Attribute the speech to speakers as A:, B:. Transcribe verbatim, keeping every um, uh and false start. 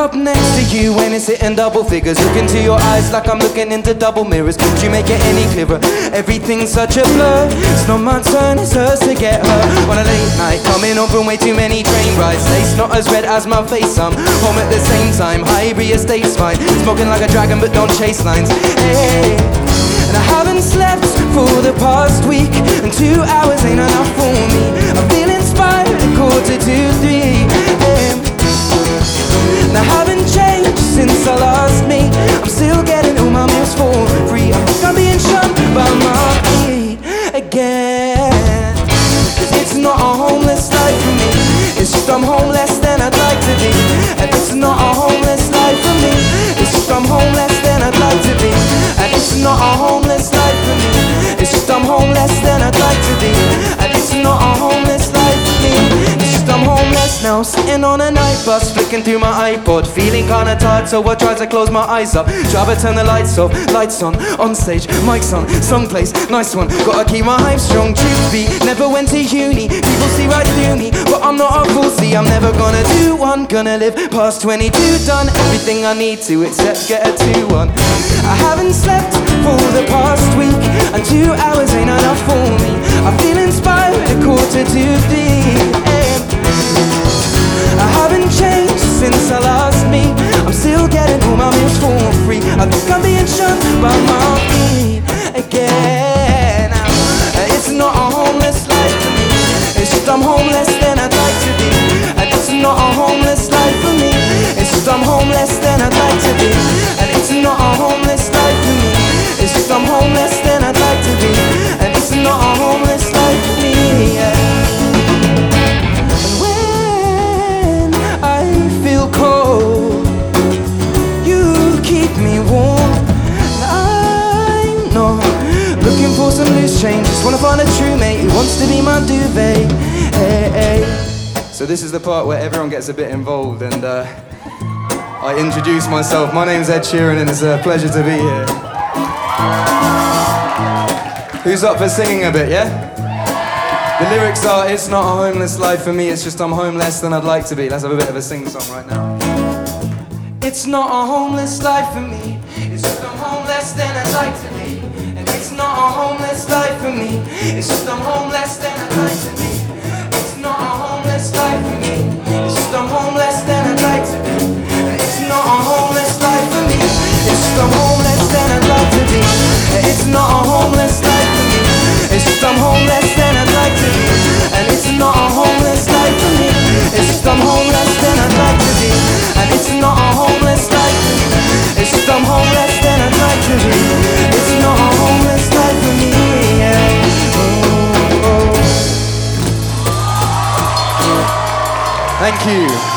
A: up next to you when it's hitting double figures. Look into your eyes like I'm looking into double mirrors. Could you make it any clearer? Everything's such a blur. It's not my turn, it's hers to get her. On a late night, coming home from way too many train rides. Lace not as red as my face, I'm home at the same time. Highbury estate's fine. Smoking like a dragon but don't chase lines. Hey, and I haven't slept for the past week, and two hours ain't enough for me. I feel inspired at quarter to three. Hey, and I haven't changed since I lost me. I'm still getting all my meals for free. I think I'm being shunned by my feet again. Cause it's not a homeless life for me. It's just I'm homeless than I'd like to be. And it's not a homeless life for me. It's just I'm homeless than I'd like to be. And it's not a homeless life for me. It's just I'm homeless than I'd like to be. And it's not a homeless life for me. It's just I'm homeless now, sitting on a night bus, flicking through my iPod, feeling kinda tired, so I try to close my eyes up. Try to turn the lights off, lights on, on stage, mics on, someplace, nice one. Gotta keep my hype strong, truth be, never went to uni. People see right through me, but I'm not a fool. See, I'm never gonna do one. Gonna live past twenty-two, done everything I need to except get a two one. I haven't slept for the past week, and two hours ain't enough for me. I feel inspired at quarter to three. I haven't changed since I lost me. I'm still getting all my meals for free. I think I'm being shunned by my feet again. It's not a homeless life for me. It's just I'm homeless than I'd like to be. And it's not a homeless life for me. It's just I'm homeless than I'd like to be. And it's not a homeless life for me. It's just I'm homeless than I'd like to be. And it's not a homeless life for me, yeah. Cold, you keep me warm. I'm not looking for some loose change. Just wanna find a true mate who wants to be my duvet. Hey, hey. So this is the part where everyone gets a bit involved, and uh, I introduce myself. My name's Ed Sheeran, and it's a pleasure to be here. Who's up for singing a bit? Yeah. The lyrics are, it's not a homeless life for me, it's just I'm homeless than I'd like to be. Let's have a bit of a sing-song right now. It's not a homeless life for me, it's just I'm homeless than I'd like to be. And it's not a homeless life for me, it's just I'm homeless than I'd like to be. It's not a homeless life for me, it's just I'm homeless than I'd like to be. And it's not a homeless life for me, it's just I'm homeless than I'd like to be. It's not a homeless life for me, it's just I'm homeless than I'd like to be. And it's not a homeless life for me, it's just I'm homeless than I'd like to be. And it's not a homeless life for me, it's just I'm homeless than I'd like to be. It's not a homeless life for me, yeah. Oh, oh. Thank you.